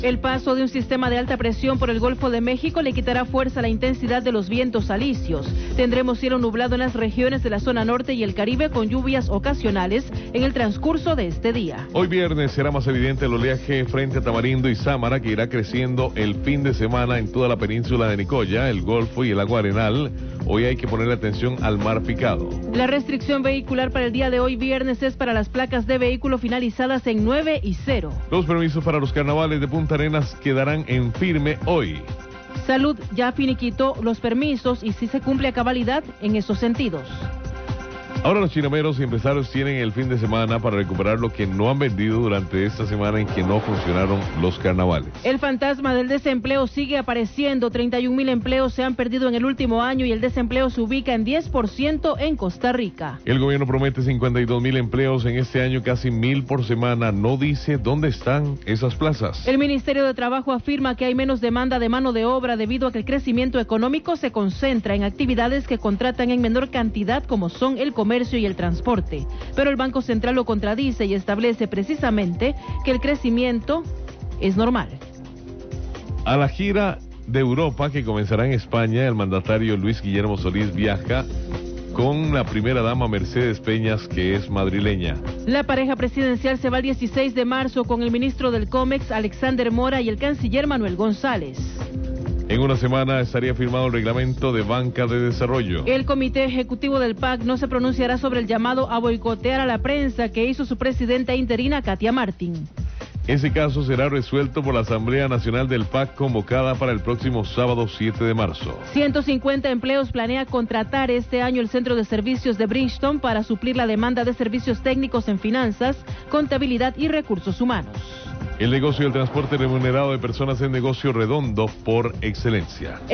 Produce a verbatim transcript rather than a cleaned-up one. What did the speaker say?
El paso de un sistema de alta presión por el Golfo de México le quitará fuerza a la intensidad de los vientos alisios. Tendremos cielo nublado en las regiones de la zona norte y el Caribe con lluvias ocasionales en el transcurso de este día. Hoy viernes será más evidente el oleaje frente a Tamarindo y Sámara, que irá creciendo el fin de semana en toda la península de Nicoya, el Golfo y el agua arenal. Hoy hay que poner atención al mar picado. La restricción vehicular para el día de hoy viernes es para las placas de vehículo finalizadas en nueve y cero. Los permisos para los carnavales de Punta Arenas quedarán en firme hoy. Salud ya finiquitó los permisos y sí se cumple a cabalidad en esos sentidos. Ahora los chinameros y empresarios tienen el fin de semana para recuperar lo que no han vendido durante esta semana en que no funcionaron los carnavales. El fantasma del desempleo sigue apareciendo. treinta y un mil empleos se han perdido en el último año y el desempleo se ubica en diez por ciento en Costa Rica. El gobierno promete cincuenta y dos mil empleos en este año, casi mil por semana. No dice dónde están esas plazas. El Ministerio de Trabajo afirma que hay menos demanda de mano de obra debido a que el crecimiento económico se concentra en actividades que contratan en menor cantidad, como son el comercio y el transporte, pero el Banco Central lo contradice y establece precisamente que el crecimiento es normal. A la gira de Europa que comenzará en España, el mandatario Luis Guillermo Solís viaja con la primera dama Mercedes Peñas, que es madrileña. La pareja presidencial se va el dieciséis de marzo con el ministro del COMEX, Alexander Mora, y el canciller Manuel González. En una semana estaría firmado el reglamento de banca de desarrollo. El comité ejecutivo del P A C no se pronunciará sobre el llamado a boicotear a la prensa que hizo su presidenta interina, Katia Martín. Ese caso será resuelto por la Asamblea Nacional del P A C convocada para el próximo sábado siete de marzo. ciento cincuenta empleos planea contratar este año el Centro de Servicios de Bridgestone para suplir la demanda de servicios técnicos en finanzas, contabilidad y recursos humanos. El negocio del transporte remunerado de personas es negocio redondo por excelencia.